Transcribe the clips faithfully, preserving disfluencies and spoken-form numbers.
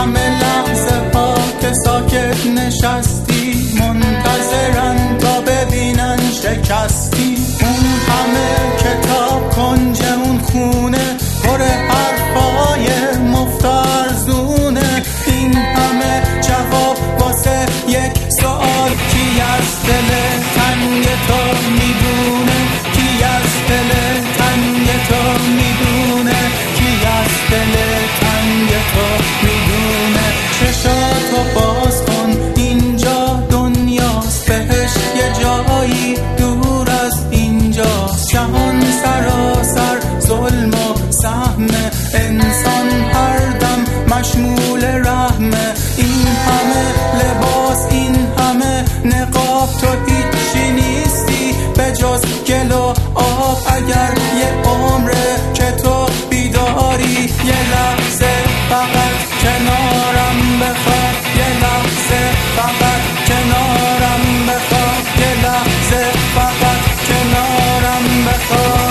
همه لحظه ها که ساکت نشستی منتظرن تا ببینن شکستی. اون همه کتاب کنج اون خونه پر حرفای مفترزونه. این همه جواب واسه یک سوال، کی از دل تنگ تو میدونه؟ کی از دل تنگ تو میدونه؟ کی از دل تنگ تو میدونه؟ چشاتو باز کن، اینجا دنیاست، بهش یه جایی دور از اینجاست. جهان سراسر ظلم و سهمه، انسان هر دم مشمول رحمه. این همه لباس، این همه نقاب، تو هیچی نیستی به جز گل و آب. اگر یه عمره که تو بیداری، یه لحظه فقط کنارم بخوا، یه لحظه فقط کنارم بخوا، یه لحظه فقط کنارم بخوا.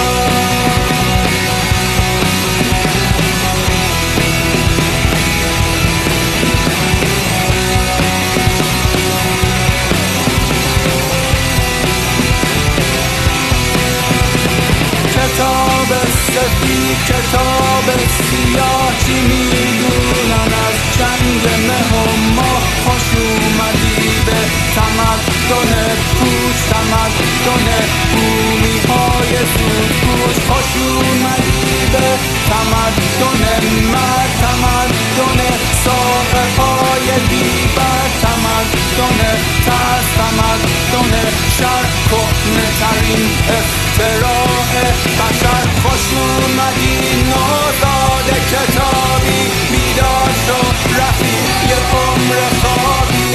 کتاب سفید، کتاب سیاه، چی میدونن از جنگ مه و ماه؟ خوش اومدی به تمدن پوچ، تمدن بومی های زودگوش. خوش اومدی به تمدن مرد، تمدن ساقه های بیبر، تمدن ترس، تمدن شر، کهنه ترین اختراع بشر. خوش اومدی نوزاد کتابی، بیدار شو رفیق یه عمر خوابی.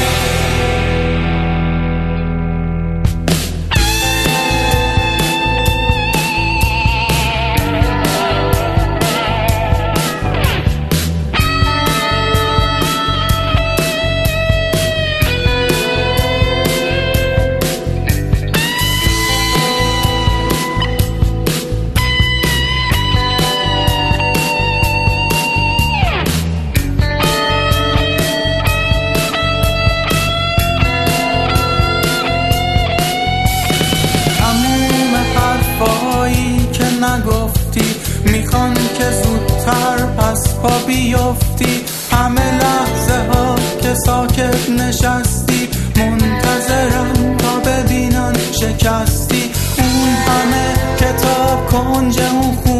نگفتی میخوان که زودتر از پا بیفتی. همه لحظه ها که ساکت نشستی منتظرم تا ببینن شکستی. اون همه کتاب کنج اون